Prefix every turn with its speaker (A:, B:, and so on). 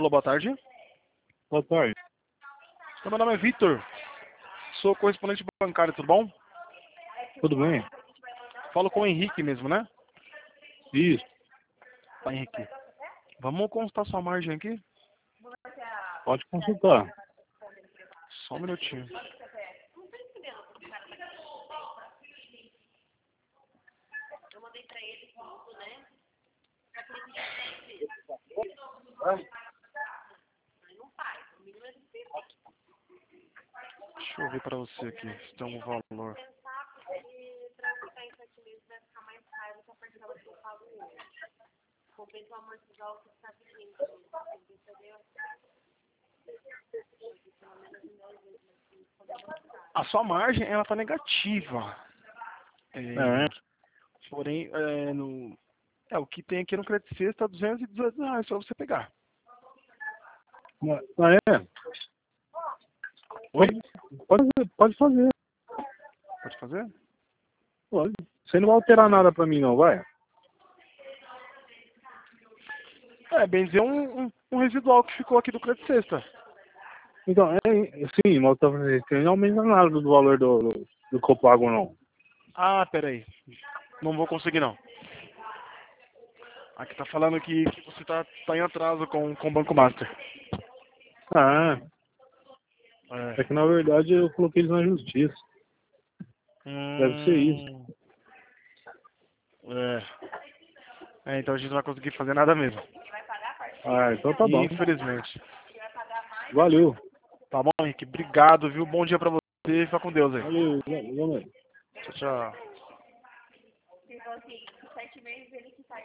A: Alô, boa tarde.
B: Boa tarde.
A: Meu nome é Vitor. Sou correspondente bancário, tudo bom?
B: Tudo bem?
A: Falo com o Henrique mesmo, né?
B: Isso.
A: Tá, Henrique. Vamos consultar sua margem aqui?
B: Pode consultar.
A: Só um minutinho. Deixa eu ver pra você aqui se tem algum valor. A sua margem, ela tá negativa. Porém, o que tem aqui no Credit Suisse tá R$218 pra você pegar.
B: É?
A: Oi?
B: Pode fazer.
A: Pode fazer?
B: Pode. Você não vai alterar nada pra mim não, vai?
A: Bem dizer, um residual que ficou aqui do Credit Suisse, tá?
B: Então, sim, mas você não aumenta nada do valor do que eu pago não.
A: Ah, peraí. Não vou conseguir, não. Aqui tá falando que você tá em atraso com o Banco Master.
B: É que na verdade eu coloquei eles na justiça. Deve ser isso.
A: Então a gente não vai conseguir fazer nada mesmo.
B: Então tá bom.
A: Infelizmente.
B: Valeu.
A: Tá bom, Henrique? Obrigado, viu? Bom dia pra você e fica com Deus aí.
B: Valeu.
A: Tchau, tchau.